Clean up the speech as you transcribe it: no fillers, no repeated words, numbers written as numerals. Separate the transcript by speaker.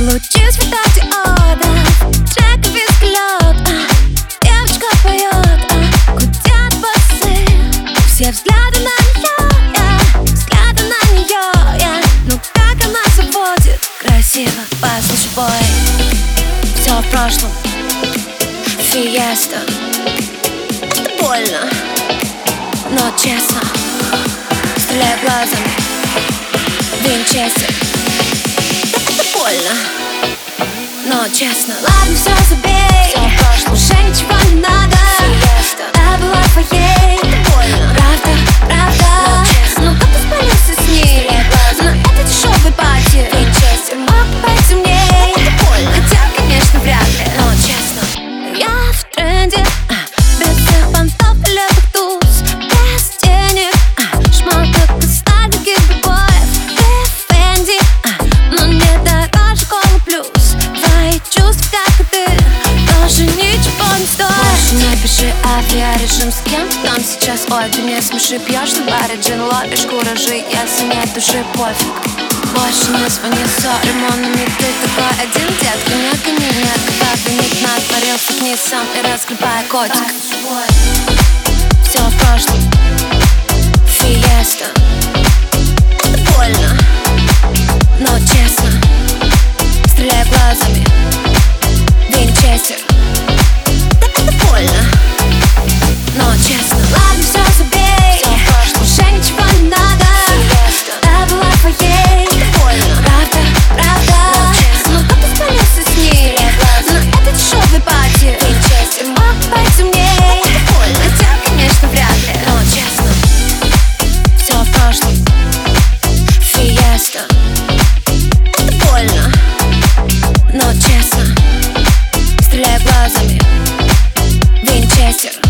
Speaker 1: Лучи светодиодов, трек и взгляд. Девочка поет, гудят басы. Все взгляды на нее, взгляды на нее. Ну как она заводит красиво, послушай бой. Все в прошлом, фиеста. Это больно, но честно. Стреляй глазами, Винчестер. Это больно, но честно. Ладно, все забей, все в прошлом. Уже ничего не надо. Фиеста. Я была твоей. Это больно, правда, правда. Но как ты спалился с ней? На этой дешевой пати Винчестер мог быть темней. Это больно, хотя, конечно, вряд ли, но честно. Я в тренде, без всех понтов и левых туз, без денег, шмоток из стадики бибоев. Ты в Фенди, но не дороже Колы плюс. Твои чувства, как и ты, тоже ничего не стоят. Больше не пиши авиарежим с кем там сейчас. Ой, ты не смеши, пьешь на баре джин, ловишь куражи, если нет души, пофиг. Больше не звони с ремонтами, ты такой один, детка, не гони, нет, когда ты не натворился к ней сам и разгребай котик. Все в прошлом, фиеста. Это больно, но честно. Стреляй глазами, Винчестер. Это больно, но честно. Ладно, все забей, все в прошлом. Уже ничего не надо. Фиеста. Я была твоей. Это больно, правда, правда. Но как ты спалился с ней? На этой дешевой пати Винчестер мог быть темней. Это больно, хотя, конечно, вряд ли, но честно. Все в прошлом, фиеста. Это больно, но честно. Стреляй глазами, Винчестер.